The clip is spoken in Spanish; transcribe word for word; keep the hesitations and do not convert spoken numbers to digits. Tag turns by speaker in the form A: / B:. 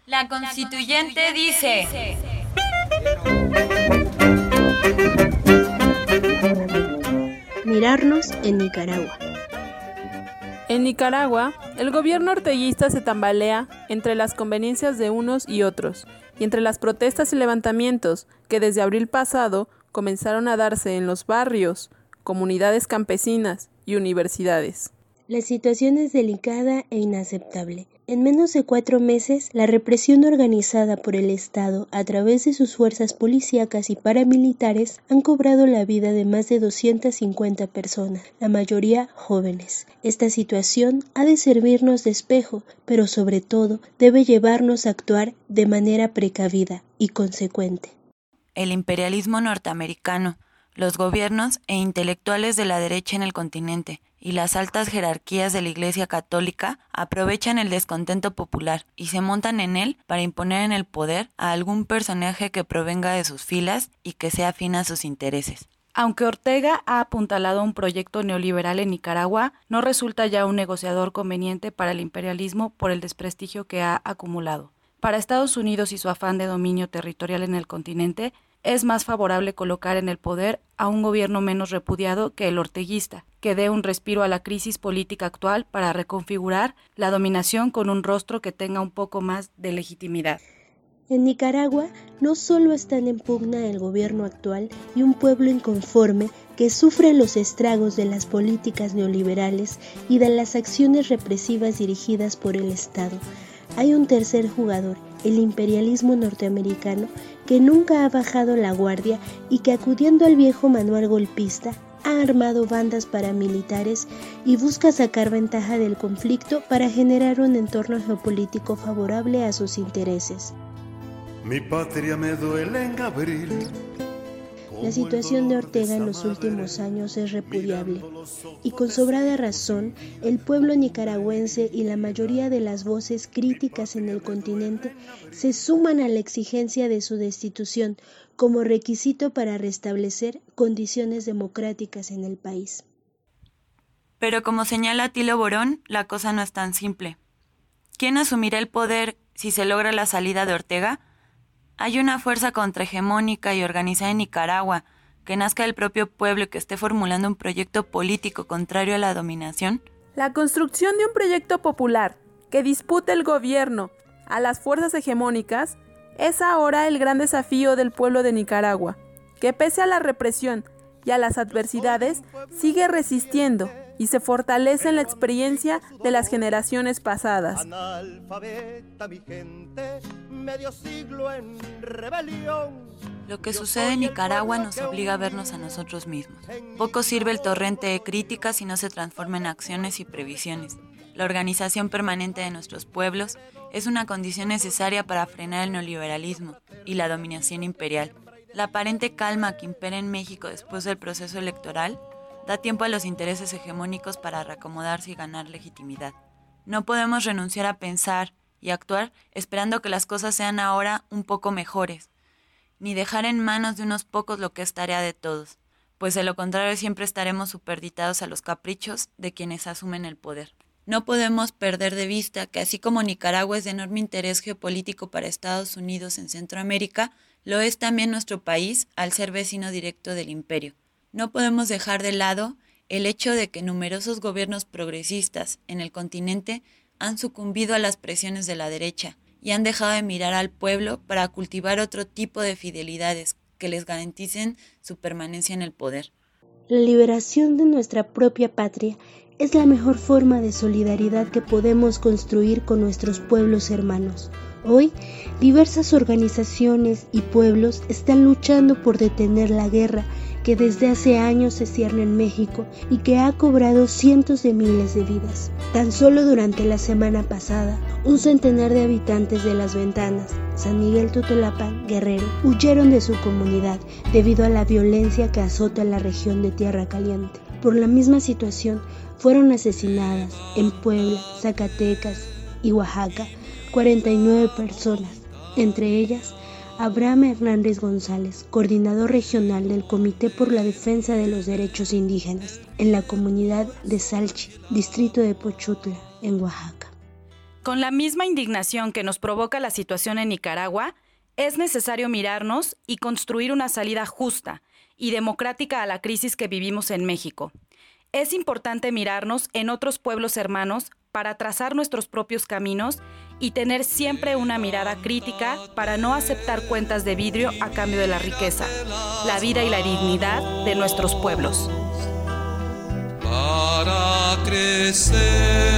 A: La constituyente dice:
B: Mirarnos en Nicaragua.
C: En Nicaragua, el gobierno orteguista se tambalea entre las conveniencias de unos y otros, y entre las protestas y levantamientos que desde abril pasado comenzaron a darse en los barrios, comunidades campesinas y universidades.
B: La situación es delicada e inaceptable. En menos de cuatro meses, la represión organizada por el Estado a través de sus fuerzas policíacas y paramilitares han cobrado la vida de más de doscientas cincuenta personas, la mayoría jóvenes. Esta situación ha de servirnos de espejo, pero sobre todo debe llevarnos a actuar de manera precavida y consecuente.
A: El imperialismo norteamericano, los gobiernos e intelectuales de la derecha en el continente y las altas jerarquías de la Iglesia Católica aprovechan el descontento popular y se montan en él para imponer en el poder a algún personaje que provenga de sus filas y que sea afín a sus intereses.
D: Aunque Ortega ha apuntalado un proyecto neoliberal en Nicaragua, no resulta ya un negociador conveniente para el imperialismo por el desprestigio que ha acumulado. Para Estados Unidos y su afán de dominio territorial en el continente, es más favorable colocar en el poder a un gobierno menos repudiado que el orteguista, que dé un respiro a la crisis política actual para reconfigurar la dominación con un rostro que tenga un poco más de legitimidad.
B: En Nicaragua no solo están en pugna el gobierno actual y un pueblo inconforme que sufre los estragos de las políticas neoliberales y de las acciones represivas dirigidas por el Estado. Hay un tercer jugador, el imperialismo norteamericano, que nunca ha bajado la guardia y que, acudiendo al viejo manual golpista, ha armado bandas paramilitares y busca sacar ventaja del conflicto para generar un entorno geopolítico favorable a sus intereses.
E: Mi patria me duele en abril.
B: La situación de Ortega en los últimos años es repudiable, y con sobrada razón, el pueblo nicaragüense y la mayoría de las voces críticas en el continente se suman a la exigencia de su destitución como requisito para restablecer condiciones democráticas en el país.
A: Pero como señala Tilo Borón, la cosa no es tan simple. ¿Quién asumirá el poder si se logra la salida de Ortega? Hay una fuerza contrahegemónica y organizada en Nicaragua que nazca del propio pueblo y que esté formulando un proyecto político contrario a la dominación.
C: La construcción de un proyecto popular que dispute el gobierno a las fuerzas hegemónicas es ahora el gran desafío del pueblo de Nicaragua, que pese a la represión y a las adversidades sigue resistiendo y se fortalece en la experiencia de las generaciones pasadas.
E: Analfabeta mi gente, medio siglo en rebelión.
A: Lo que sucede en Nicaragua nos obliga a vernos a nosotros mismos. Poco sirve el torrente de críticas si no se transforma en acciones y previsiones. La organización permanente de nuestros pueblos es una condición necesaria para frenar el neoliberalismo y la dominación imperial. La aparente calma que impera en México después del proceso electoral da tiempo a los intereses hegemónicos para reacomodarse y ganar legitimidad. No podemos renunciar a pensar y actuar esperando que las cosas sean ahora un poco mejores, ni dejar en manos de unos pocos lo que es tarea de todos, pues de lo contrario siempre estaremos superditados a los caprichos de quienes asumen el poder. No podemos perder de vista que así como Nicaragua es de enorme interés geopolítico para Estados Unidos en Centroamérica, lo es también nuestro país al ser vecino directo del imperio. No podemos dejar de lado el hecho de que numerosos gobiernos progresistas en el continente han sucumbido a las presiones de la derecha y han dejado de mirar al pueblo para cultivar otro tipo de fidelidades que les garanticen su permanencia en el poder.
B: La liberación de nuestra propia patria es la mejor forma de solidaridad que podemos construir con nuestros pueblos hermanos. Hoy, diversas organizaciones y pueblos están luchando por detener la guerra que desde hace años se cierne en México y que ha cobrado cientos de miles de vidas. Tan solo durante la semana pasada, un centenar de habitantes de Las Ventanas, San Miguel Totolapan, Guerrero, huyeron de su comunidad debido a la violencia que azota la región de Tierra Caliente. Por la misma situación, fueron asesinadas en Puebla, Zacatecas y Oaxaca cuarenta y nueve personas, entre ellas Abraham Hernández González, coordinador regional del Comité por la Defensa de los Derechos Indígenas, en la comunidad de Salchi, distrito de Pochutla, en Oaxaca.
D: Con la misma indignación que nos provoca la situación en Nicaragua, es necesario mirarnos y construir una salida justa y democrática a la crisis que vivimos en México. Es importante mirarnos en otros pueblos hermanos para trazar nuestros propios caminos y tener siempre una mirada crítica para no aceptar cuentas de vidrio a cambio de la riqueza, la vida y la dignidad de nuestros pueblos.
F: Para crecer.